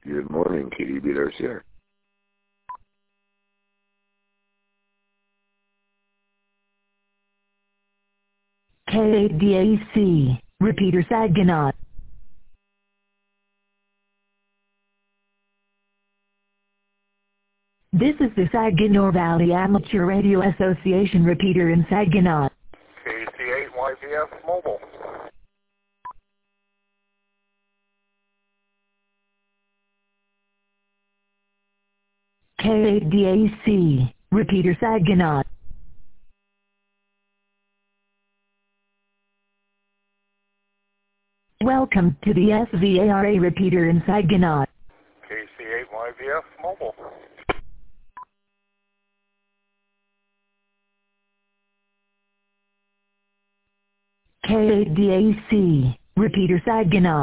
Good morning, KDB Darcy. KDAC, repeater Saginaw. This is the Saginaw Valley Amateur Radio Association repeater in Saginaw. KC8YVF Mobile. KDAC, repeater Saginaw. Welcome to the SVARA repeater in Saginaw. KC8YVF Mobile. KDAC, repeater Saginaw.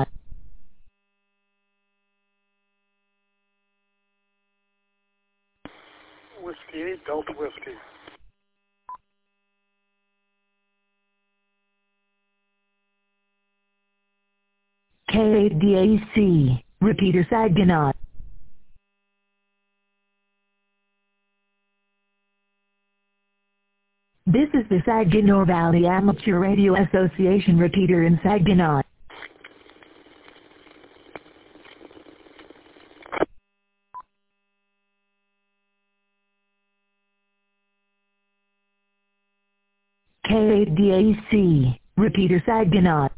Whiskey 8 Delta Whiskey. KDAC, repeater Saginaw. This is the Saginaw Valley Amateur Radio Association repeater in Saginaw. KDAC, repeater Saginaw.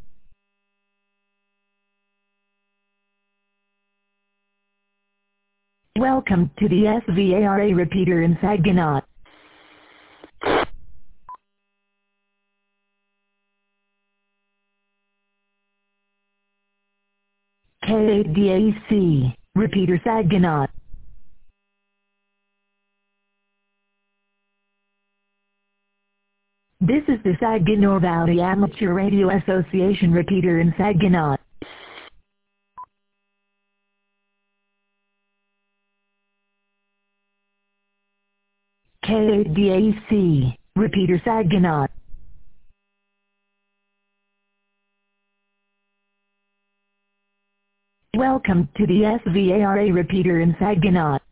Welcome to the SVARA repeater in Saginaw. KDAC, repeater Saginaw. This is the Saginaw Valley Amateur Radio Association repeater in Saginaw. KDAC, repeater Saginaw. Welcome to the SVARA repeater in Saginaw.